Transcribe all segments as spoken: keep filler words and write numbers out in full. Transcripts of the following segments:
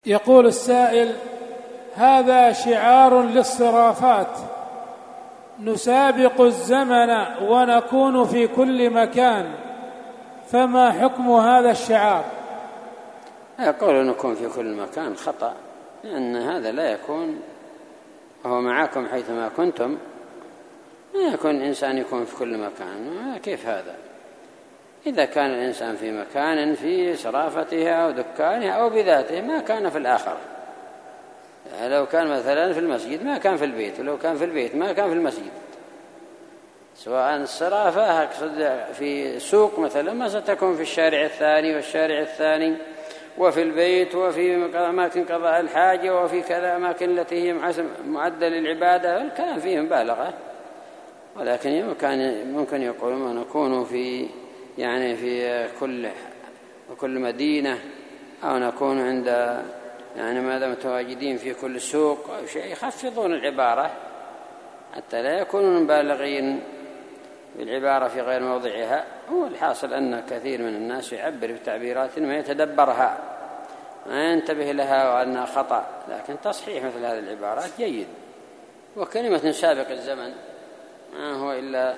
يقول السائل: هذا شعار للصرافات، نسابق الزمن ونكون في كل مكان، فما حكم هذا الشعار؟ يقول نكون في كل مكان خطأ، لأن هذا لا يكون وهو معكم حيثما كنتم. ما يكون الإنسان يكون في كل مكان، كيف هذا؟ إذا كان الإنسان في مكان في صرافتها أو دكانها أو بذاته ما كان في الآخر. يعني لو كان مثلا في المسجد ما كان في البيت، ولو كان في البيت ما كان في المسجد. سواء الصرافة في سوق مثلا ما ستكون في الشارع الثاني والشارع الثاني، وفي البيت، وفي أماكن قضاء الحاجة، وفي كذا أماكن التي هي معدة للعبادة. الكلام فيه مبالغة، ولكن ممكن يقولون نكون في يعني في كل كل مدينة، أو نكون عند يعني ما دام متواجدين في كل سوق أو شيء، يخفضون العبارة حتى لا يكونون مبالغين بالعبارة في غير موضعها. هو الحاصل أن كثير من الناس يعبر بتعبيرات ما يتدبرها، ما ينتبه لها وأنها خطأ، لكن تصحيح مثل هذه العبارات جيد. وكلمة سابق الزمن ما هو إلا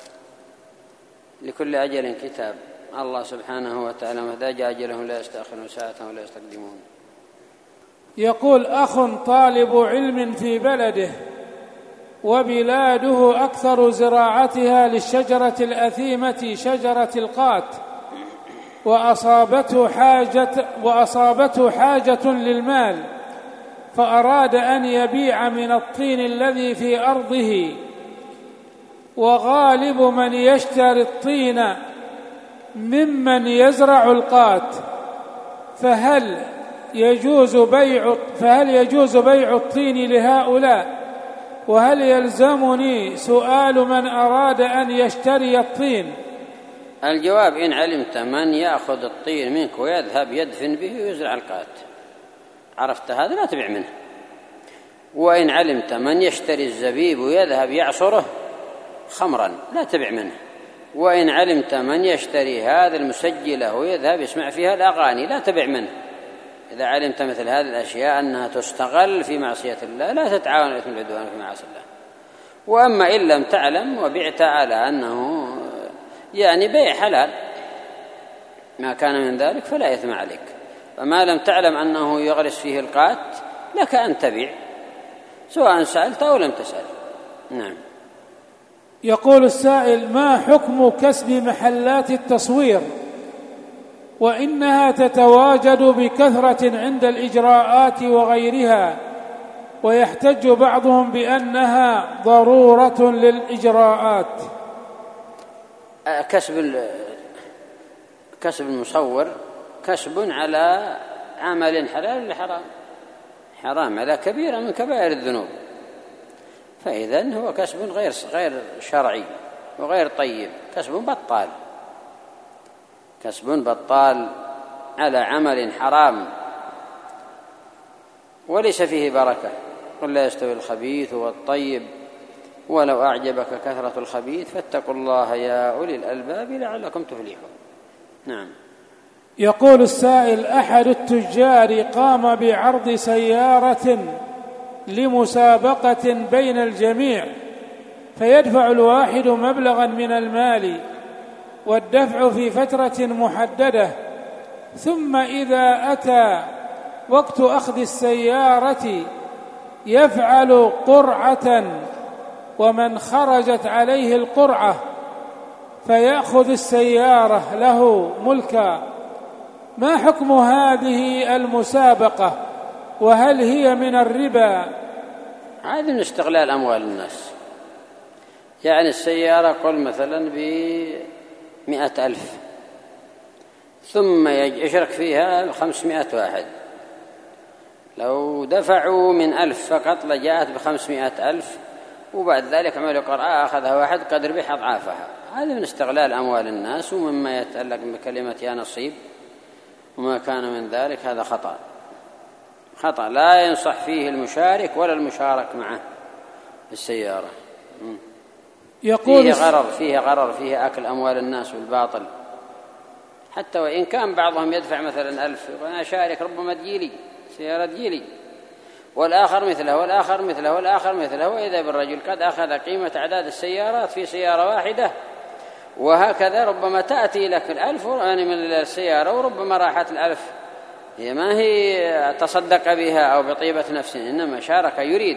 لكل أجل كتاب. الله سبحانه وتعالى متى جاء أجلهم لا يستأخرون ساعة ولا يستقدمون. يقول: أخ طالب علم في بلده وبلاده أكثر زراعتها للشجرة الأثيمة شجرة القات، وأصابته حاجة, وأصابته حاجة للمال، فأراد أن يبيع من الطين الذي في أرضه، وغالب من يشتري الطين ممن يزرع القات، فهل يجوز بيع فهل يجوز بيع الطين لهؤلاء؟ وهل يلزمني سؤال من أراد أن يشتري الطين؟ الجواب: إن علمت من يأخذ الطين منك ويذهب يدفن به ويزرع القات، عرفت هذا لا تبيع منه. وإن علمت من يشتري الزبيب ويذهب يعصره خمرا لا تبيع منه. وإن علمت من يشتري هذا المسجلة ويذهب يسمع فيها الأغاني لا تبيع منه. إذا علمت مثل هذه الأشياء أنها تستغل في معصية الله لا تتعاون الإثم والعدوان في معاصي الله. وأما إن لم تعلم وبعت على أنه يعني بيع حلال ما كان من ذلك فلا إثم عليك. فما لم تعلم أنه يغرس فيه القات لك أن تبيع، سواء سألت أو لم تسأل. نعم. يقول السائل: ما حكم كسب محلات التصوير وإنها تتواجد بكثرة عند الإجراءات وغيرها، ويحتج بعضهم بأنها ضرورة للإجراءات؟ كسب كسب المصور كسب على عمل حلال ولا حرام؟ حرام على كبيرة من كبائر الذنوب، فإذن هو كسب غير غير شرعي وغير طيب، كسب بطال، كسب بطال على عمل حرام وليس فيه بركة. قل لا يستوي الخبيث والطيب ولو أعجبك كثرة الخبيث فاتقوا الله يا أولي الألباب لعلكم تفلحون. نعم. يقول السائل: أحد التجار قام بعرض سيارة لمسابقة بين الجميع، فيدفع الواحد مبلغا من المال والدفع في فترة محددة، ثم إذا أتى وقت أخذ السيارة يفعل قرعة، ومن خرجت عليه القرعة فيأخذ السيارة له ملكا. ما حكم هذه المسابقة؟ وهل هي من الربا؟ هذا من استغلال أموال الناس. يعني السيارة قل مثلا بمئة ألف، ثم يشرك فيها خمسمائة واحد، لو دفعوا من ألف فقط لجاءت بخمسمائة ألف، وبعد ذلك عملوا قرعة أخذها واحد قد ربح أضعافها. هذا من استغلال أموال الناس، ومما يتعلق بكلمة يا نصيب وما كان من ذلك، هذا خطأ خطأ لا ينصح فيه المشارك ولا المشارك معه بالسيارة. يقول فيه غرر فيه غرر فيه أكل أموال الناس بالباطل، حتى وإن كان بعضهم يدفع مثلا ألف وأنا شارك ربما تجيلي سيارة جيلي، والآخر مثله والآخر مثله والآخر مثله، وإذا بالرجل قد أخذ قيمة أعداد السيارات في سيارة واحدة. وهكذا ربما تأتي لك الألف يعني من السيارة، وربما راحت الألف هي ما هي تصدق بها أو بطيبة نفس، إنما شارك يريد.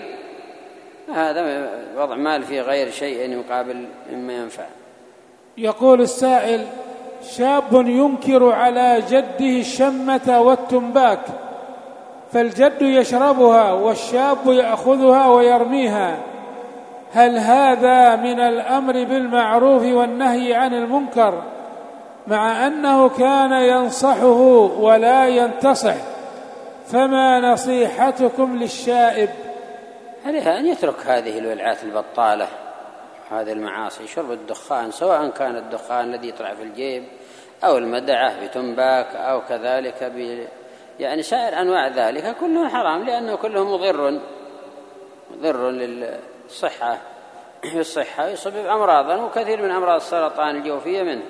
هذا وضع مال في غير شيء مقابل مما ينفع. يقول السائل: شاب ينكر على جده الشمة والتنباك، فالجد يشربها والشاب يأخذها ويرميها، هل هذا من الأمر بالمعروف والنهي عن المنكر، مع أنه كان ينصحه ولا ينتصح؟ فما نصيحتكم للشائب؟ عليه أن يترك هذه الولعات البطالة، هذه المعاصي، شرب الدخان، سواء كان الدخان الذي يطلع في الجيب أو المدعة بتنباك أو كذلك ب... يعني سائر أنواع ذلك كله حرام، لأنه كله مضر مضر للصحة في الصحة، يسبب أمراضا، وكثير من أمراض السرطان الجوفية منه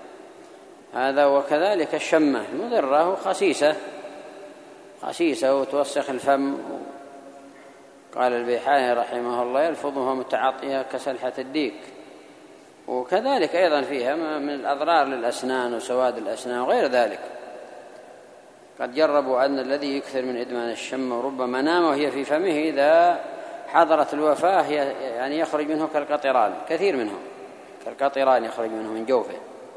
هذا. وكذلك الشمة مضرة وخسيسة خسيسة وتوسخ الفم. قال البيحاني رحمه الله: يلفظها متعاطيها كسلحة الديك. وكذلك أيضا فيها من الأضرار للأسنان وسواد الأسنان وغير ذلك. قد جربوا أن الذي يكثر من إدمان الشم وربما نام وهي في فمه إذا حضرت الوفاة يعني يخرج منه كالقطران، كثير منهم كالقطران يخرج منه من جوفه.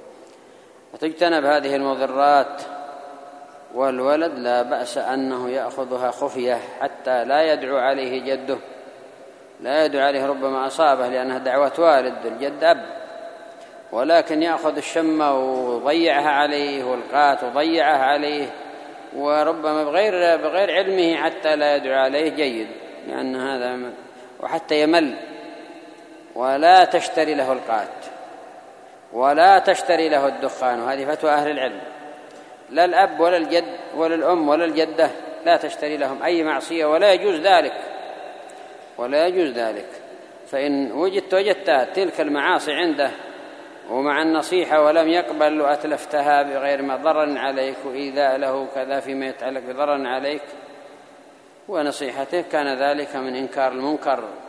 وتجتنب هذه المضرات. والولد لا بأس أنه يأخذها خفية حتى لا يدعو عليه جده، لا يدعو عليه، ربما أصابه لأنها دعوة والد، الجد أب، ولكن يأخذ الشمة وضيعها عليه والقات وضيعها عليه، وربما بغير, بغير علمه حتى لا يدعو عليه جيد، لأن هذا وحتى يمل. ولا تشتري له القات ولا تشتري له الدخان، وهذه فتوى أهل العلم، لا الأب ولا الجد ولا الأم ولا الجدة لا تشتري لهم أي معصية، ولا يجوز ذلك ولا يجوز ذلك. فإن وجدت وجدت تلك المعاصي عنده ومع النصيحة ولم يقبل وأتلفتها بغير ما ضرر عليك وإيذاء له كذا فيما يتعلق بضرر عليك ونصيحته، كان ذلك من إنكار المنكر